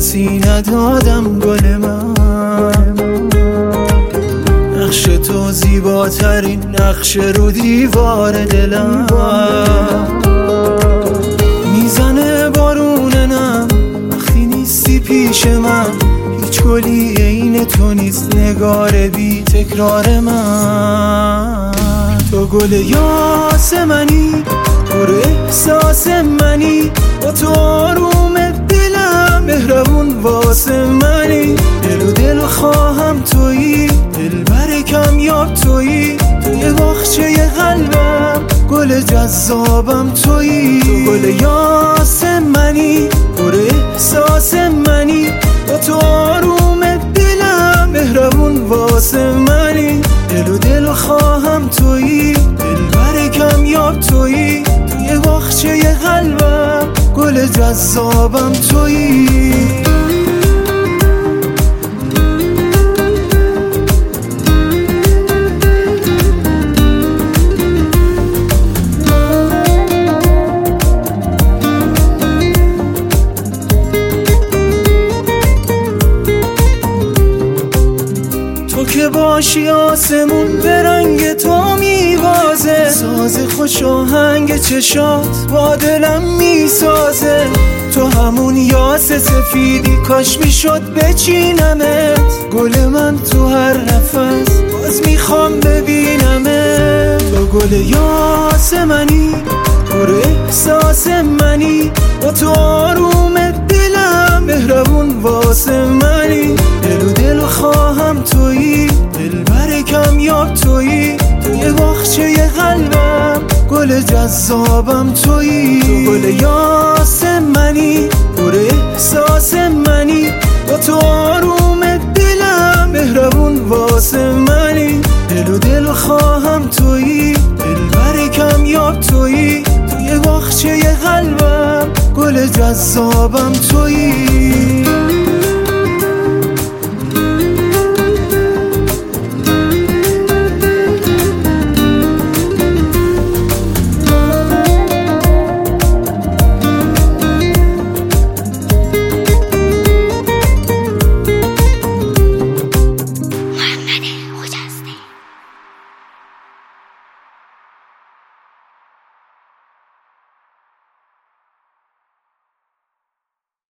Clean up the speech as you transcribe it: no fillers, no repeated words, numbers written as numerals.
کسی ندادم گل من. نقش تو زیباترین نقش رو دیوار دلم. میزنه بارون نم وقتی نیستی پیش من. هیچ گلی عین تو نیست نگار بی تکرار من. تو گل یاسمنی پر احساس منی، با تو آروم دلم مهربون واسه منی. دل و دل خواهم تویی، دلبر کمیاب تویی. توی باغچه قلبم گل جذابم تویی. تو گل یاسمنی پر احساس منی، با تو آروم دلم مهربون واسه منی. دل و دل خواهم تویی، دلبر کمیاب تویی. توی باغچه قلبم گل جذابم تویی. تو که باشی آسمون به رنگ تو میوازه. ساز خوش آهنگ چشات با دلم میسازه. تو همون یاس سفیدی کاش میشد بچینمت. گل من تو هر نفس باز میخوام ببینمت. تو گل یاس منی پر احساس منی، با تو آروم دلم مهربون واسه منی. دل و دل خواهم تویی، دلبر کمیاب تویی. توی باغچه قلبم گل جذابم تویی. تو گل یاسمنی پر احساس منی، با تو آروم دلم مهربون واسه منی. دل و دل خواهم تویی، دلبر کمیاب تویی. توی باغچه قلبم گل جذابم تویی.